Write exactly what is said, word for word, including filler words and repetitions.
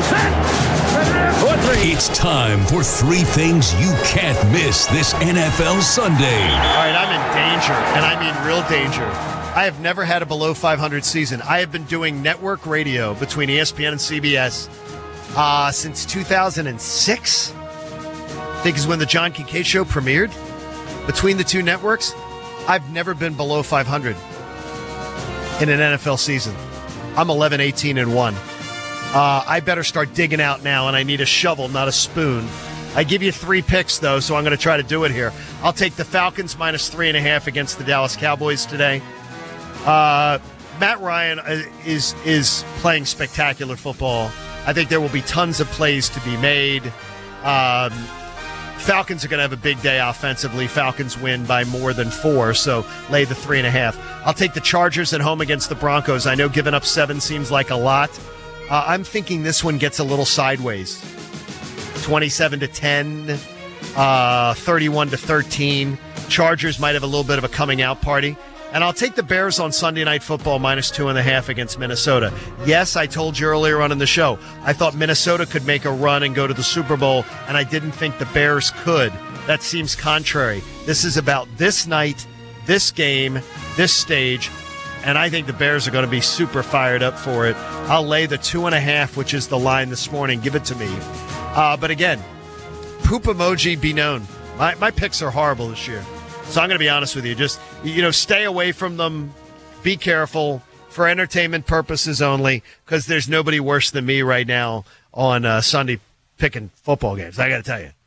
It's time for three things you can't miss this N F L Sunday. All right, I'm in danger, and I mean real danger. I have never had a below five hundred season. I have been doing network radio between E S P N and C B S uh, since two thousand six. I think is when the John Kincaid Show premiered. Between the two networks, I've never been below five hundred in an N F L season. I'm eleven, eighteen, and one. Uh, I better start digging out now, and I need a shovel, not a spoon. I give you three picks, though, so I'm going to try to do it here. I'll take the Falcons minus three and a half against the Dallas Cowboys today. Uh, Matt Ryan is is playing spectacular football. I think there will be tons of plays to be made. Um, Falcons are going to have a big day offensively. Falcons win by more than four, so lay the three and a half. I'll take the Chargers at home against the Broncos. I know giving up seven seems like a lot. Uh, I'm thinking this one gets a little sideways. twenty-seven to ten, uh, thirty-one to thirteen. Chargers might have a little bit of a coming out party. And I'll take the Bears on Sunday Night Football minus two and a half against Minnesota. Yes, I told you earlier on in the show, I thought Minnesota could make a run and go to the Super Bowl, and I didn't think the Bears could. That seems contrary. This is about this night, this game, this stage, and I think the Bears are going to be super fired up for it. I'll lay the two and a half, which is the line this morning. Give it to me. Uh, but again, poop emoji be known. My, my picks are horrible this year. So I'm going to be honest with you. Just, you know, stay away from them. Be careful for entertainment purposes only, because there's nobody worse than me right now on uh, Sunday picking football games. I got to tell you.